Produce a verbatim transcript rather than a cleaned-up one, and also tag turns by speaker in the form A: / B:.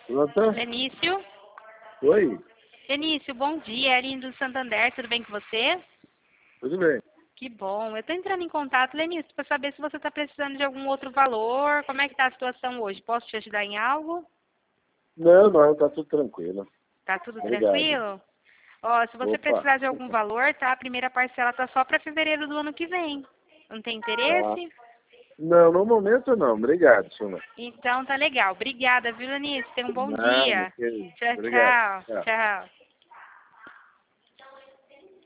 A: Pronto?
B: Benício?
A: Oi?
B: Benício, bom dia. É Aline do Santander, tudo bem com você?
A: Tudo bem?
B: Que bom. Eu estou entrando em contato, Benício, para saber se você está precisando de algum outro valor. Como é que está a situação hoje? Posso te ajudar em algo?
A: Não, não, tá tudo tranquilo.
B: Tá tudo
A: Obrigado.
B: tranquilo? Ó, se você
A: Opa.
B: precisar de algum valor, tá? A primeira parcela tá só para fevereiro do ano que vem. Não tem
A: Ah,
B: interesse?
A: não, no momento não. Obrigado, senhor.
B: Então tá legal. Obrigada, viu, Benício? Tenha um bom
A: Nada,
B: dia.
A: que isso.
B: Tchau,
A: Obrigado.
B: tchau.
A: Tchau.
B: Tchau.